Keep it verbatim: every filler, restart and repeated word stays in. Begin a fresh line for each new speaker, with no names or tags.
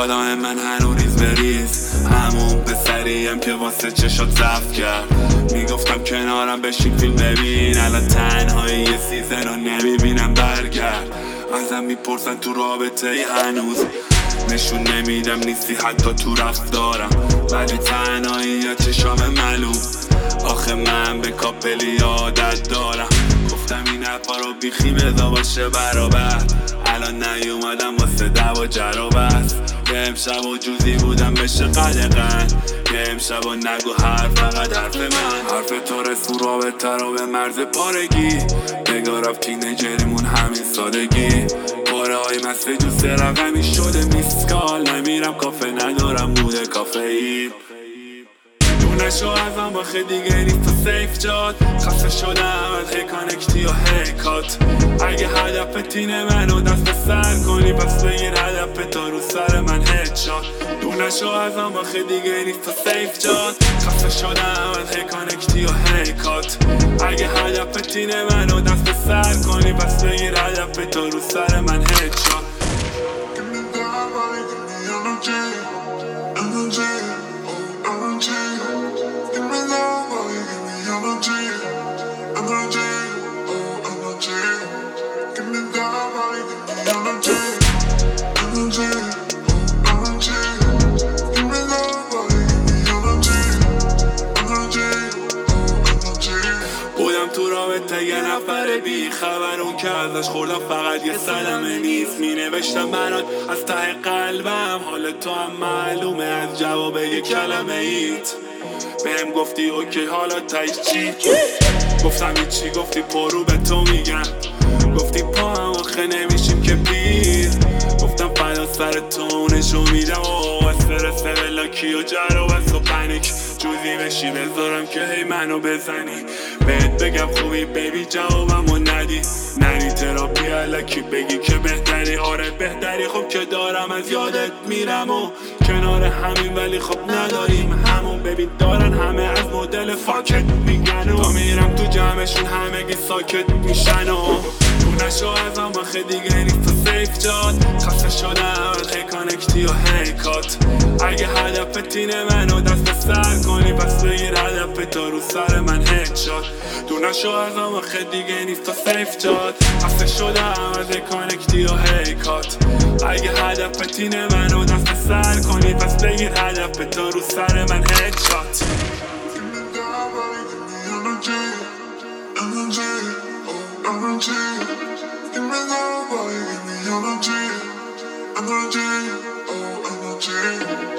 یادم من هنوز ریز بریز، همون پسریم که واسه چشات ضعف کرد. میگفتم کنارم بشین فیلم ببین، الان تنهایی یه سیزن رو نمیبینم. برگرد ازم میپرسن تو رابطه ای هنوز، نشون نمیدم نیستی حتی تو رفتارم، ولی تنهایی یا چشام معلوم. آخه من به کاپلی عادت دارم، گفتم این حرفا رو بیخی بذار باشه برابر. الان نیومدم واسه دعوا جر و بحث، یه امشب و جوزی بودم بشه قدقن، یه امشب و نگو حرف فقط حرف من. حرف تو رسو رابطه رو به مرز پارگی، نگاه رفت تینیجریمون همین سادگی. پاره های مسته جوز رقمی شده میسکال، نمیرم کافه ندارم موده کافئین. نشو ازم باخه دیگه نیست تو سیف جاد، خسته شدم از هی کانکتی و هی کات. اگه هدف تینه منو دست سر کنی پس بگیر هدف تا رو سر من هد شاد. نشو ازم باخه دیگه نیست تو سیف جاد، خسته شدم از هی کانکتی و هی کات. اگه هدف تینه منو دست سر کنی پس بگیر هدف تا رو سر من هد شاد. بودم تو رابطه یه نفر بی خبر، اون که ازش خوردم فقط یه صدمه نیست. می نوشتم برات از ته قلبم، حال تو هم معلومه از جواب یه کلمه ایت. بهم گفتی اوکی حالا تایش چی؟ گفتم هیچی، گفتی پرو به تو میگن، گفتی پا هم آخه نمیشیم که پیر. گفتم فدا سر تو نشو میدم و استرس بلاکی و جر و بس و پنیک. جوزی بشی بذارم که هی منو بزنی، بهت بگم خوبی بیبی جوابمو ندی. نری تراپی الکی بگی که بهتری، آره بهتری خب که دارم از یادت میرم و کنار همین، ولی خب نداریم همون. ببین دارن همه از مدل فاکت میگن و میرم تو جمعشون همگی ساکت میشن و تو نشو ازم باخه دیگه نیست تو سیف جاد، خسته شدم از هی کانکتی و هی کات. اگه هدف تینه منو دست سر کنی پس بگیر هدف تا رو سر من هد شاد. تو نشو ازم باخه دیگه نیست تو سیف جاد، خسته شدم از هی کانکتی و هی کات. اگه هدف تینه منو دست سر کنی پس بگیر هدف تا رو سر من هد شاد.
Energy, give me love, boy, give me energy, energy, oh energy.